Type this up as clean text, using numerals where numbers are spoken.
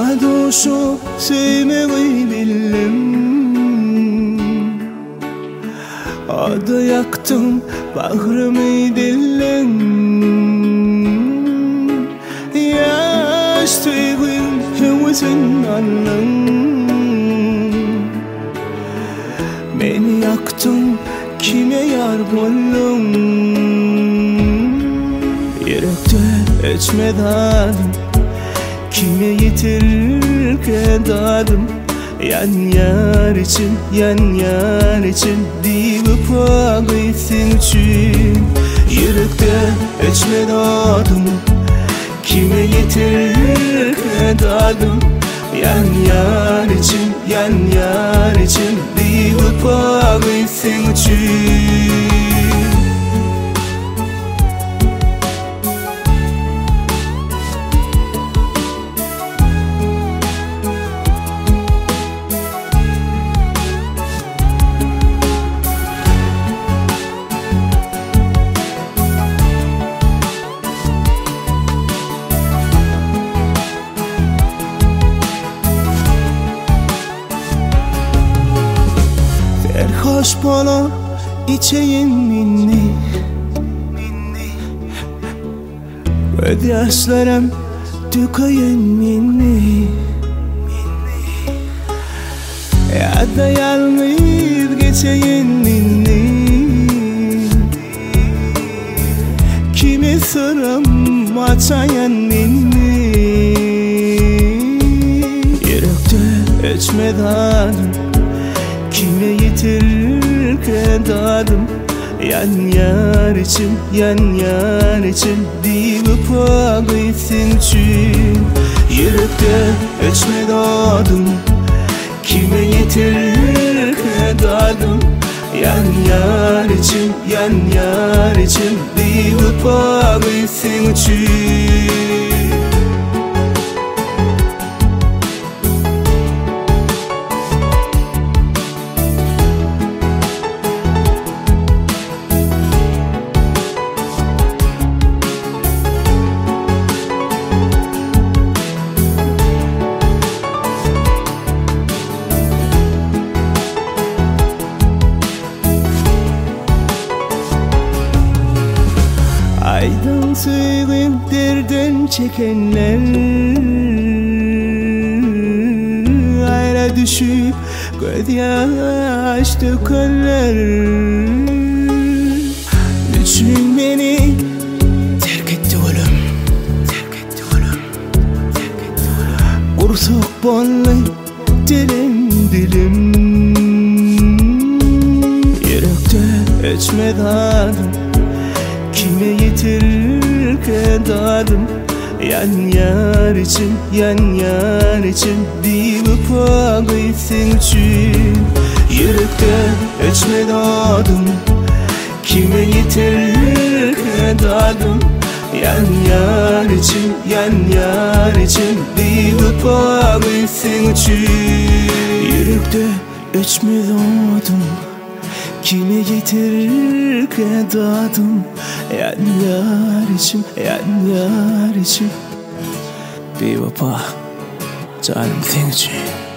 doğuşu sevmeyi bildim. Ada yaktım bağrımı dillen. Yaş tüyün hüvüzün alın. Beni yaktın kime yar buldun? Yürekte içmeden kime yitirirken dadım. Yan yar için, yan yar için divip ağıysın için. Yürekte içmeden kime yitirirken dadım. Yan yar için, yan yar için divip ağıysın için. Hoş bana içeyim minni. Gözyaşlarım dökeyim minni. Ya da yalnız geçeyim minni. Kimi sırrım açayan minni. Yürekte içmeden kime yitirirken dadım. Yan yar için, yan yar için divip ağıysın için. Yürekte içme dadım. Kime yitirirken dadım. Yan yar için, yan yar için divip ağıysın için. Aydan suyun derden çekenler ayra düşüp gözyaş dökerler. Üçün beni terk etti oğlum, terk etti oğlum, terk etti oğlum. Kurtuk bollu dilim dilim. Yürekte içmeden kime yitirirken dadım. Yan yar için, yan yar için divip ağıysın için. Yürekte içme dadım. Kime yitirirken dadım. Yan yar için, yan yar için divip ağıysın için. Yürekte içme dadım. Kime yitirirken dadım. Yan yar için, yan yar için bir vapa canım senin için.